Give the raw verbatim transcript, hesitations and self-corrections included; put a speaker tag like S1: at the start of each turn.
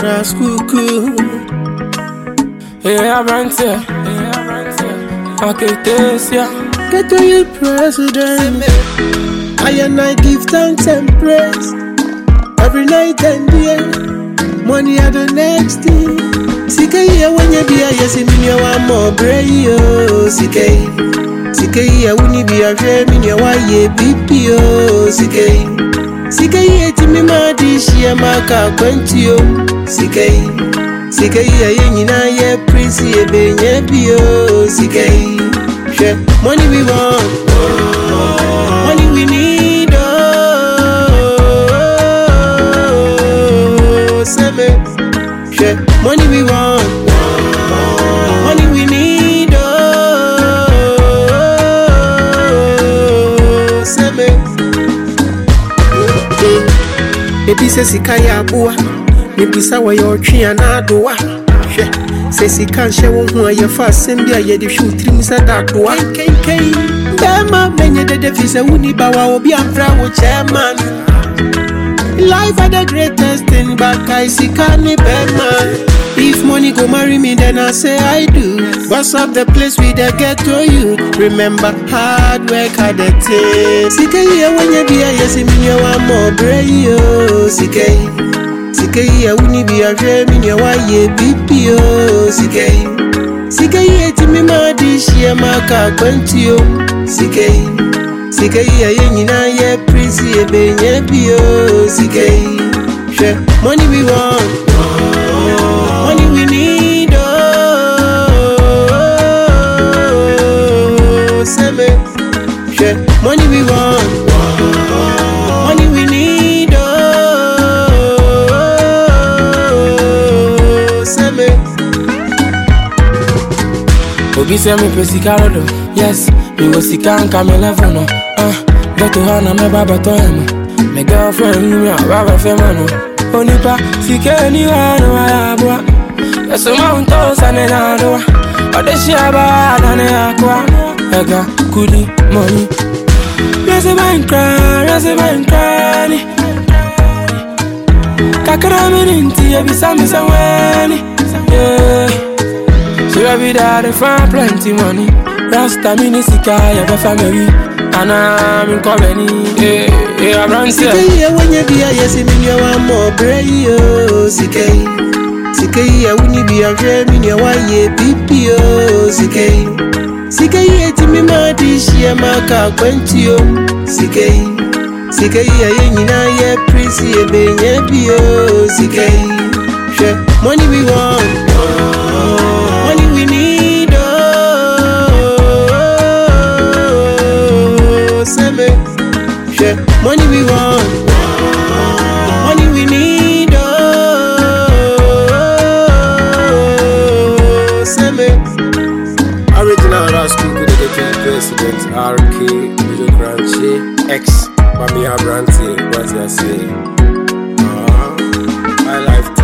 S1: Raskuku.
S2: Yeah, Brantia. Yeah, Brantia. Okay, this, yeah.
S1: Get to you, President. I and I give thanks and praise every night and day. Money are the next thing. Sikay, when you be a yes, in your one more brave. Sikay, Sikay, wouldn't be a shame in your way, B P O. Sikay, Sikay, Timmy Madish, Yamaka, Quentio. Sikay, Sikay, Yenina, ye, Prissy, Benye, Pio. Sikay, money we want, money we need. Oh, seven. Money we want, money we need. Oh, seven. Maybe say sikaya abua, maybe say wa your tree and adoa. Say sika she won hu aye fa assembly aye de shoot trim say that doa. Ken ken bema menye de de fi say wuni ba wa obi amfra wo chairman. Life are the greatest thing, but I see can't bema. If money go marry me, then I say I do. Boss up the place with the ghetto you. Remember hard work had the taste. Sikay when you be a yes, in your one more brave. Sikay, Sikay, I wouldn't be a shame in your way, B P O. Sikay, Sikay, Timmy Madish, Yamaka, Quentio. Sikay. Sikay, Yenina, ye, Prissy, Benye, Pio. Sikay, money we want, money we need. Oh, Seme, money we want, money we need. Oh, Seme.
S2: Obi say me pesikaro, yes, me go sika and come eleven. Get to her, I'm a baba to him. My girlfriend, you are a baba femano. Onipa, Sika, anyone, no, I have. That's a mountain, and another. But the Shaba, and a aqua. Ega, goody, money. There's a man cry, there's a man cry. Kakaramin in tea, be some somewhere. Yeah. So every day, I find plenty money. Rasta, Minisika, I have a family. And I'm in colony, yeah, yeah, Brantia.
S1: Sikay, when you be a yes, in your one more brave. Sikay, Sikay, I wouldn't be a shame in your way, B P O. Sikay, Sikay, Timmy Madish, Yamaka, Quentio. Sikay, Sikay, Yenina, ye, Prissy, Benye, Pio. Sikay, money we want, money we need. Money we want, money we need. Oh, Seme.
S3: Original Raskuku, the deputy president, R K, Video Crunchy, X, Mamiya Branti, what you say? Ah, my life.